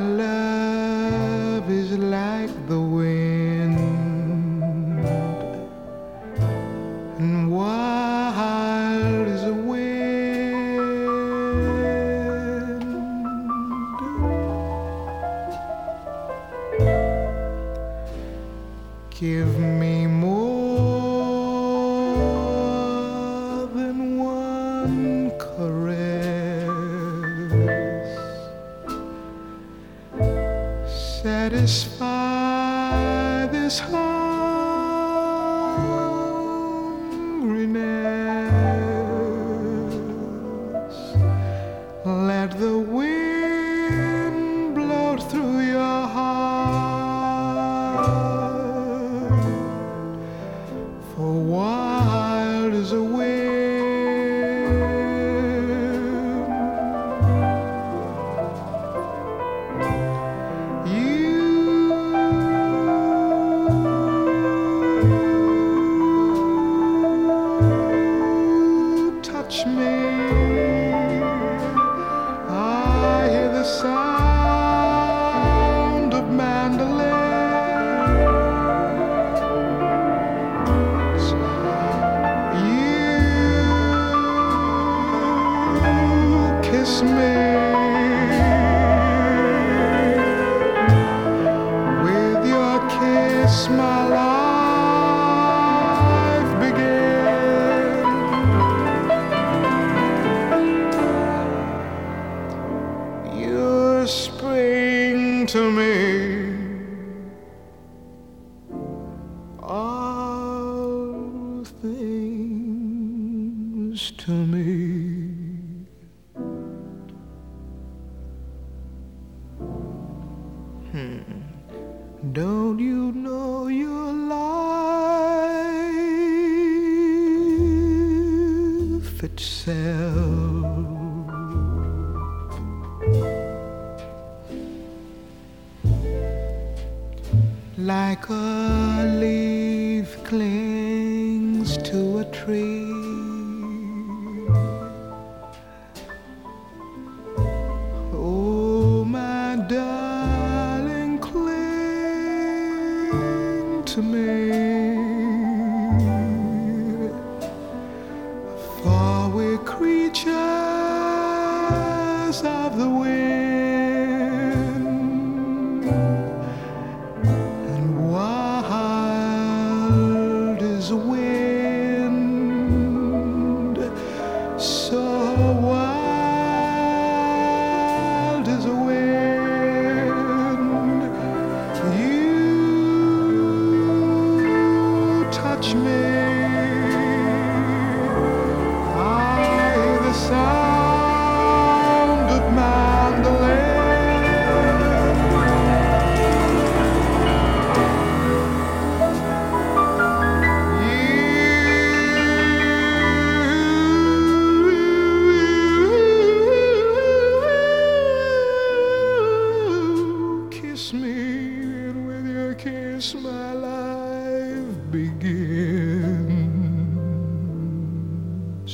love is like the wind, and wild as a wind. Give me more than one caress, satisfy this hungriness. Let the wind blow through your heart, for wild as a wind. Touch me, I hear the sound of mandolins. You kiss me, with your kiss my life begins. You're spring to me, all things to me. Don't you know your life itself? Like a leaf clings to a tree, oh my darling, cling to me, for we're creatures of the wind. So wild as a wind, you touch me, I hear the sound of mandolin. Kiss me, and with your kiss my life begins.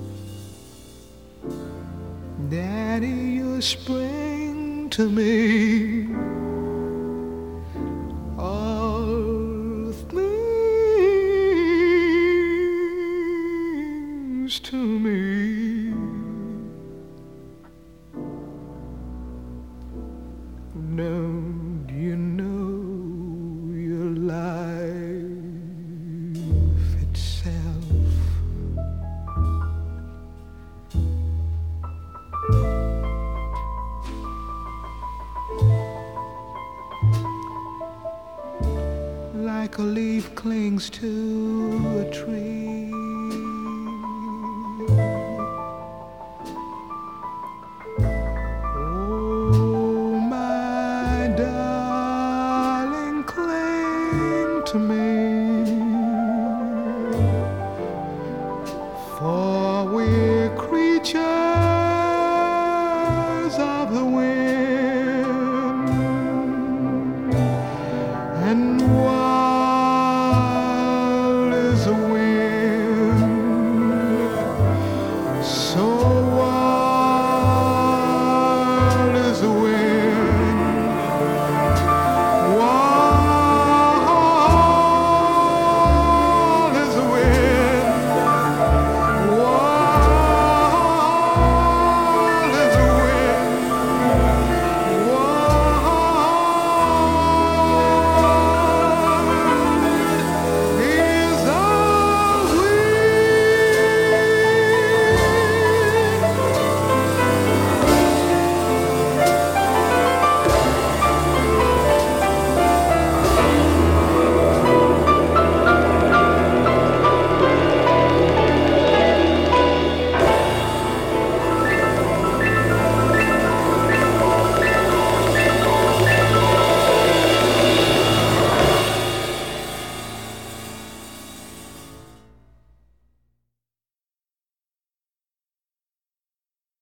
Daddy, you're spring to me, all things to me. Don't you know your life itself? Like a leaf clings to a tree, to me, for we're creatures of the wind.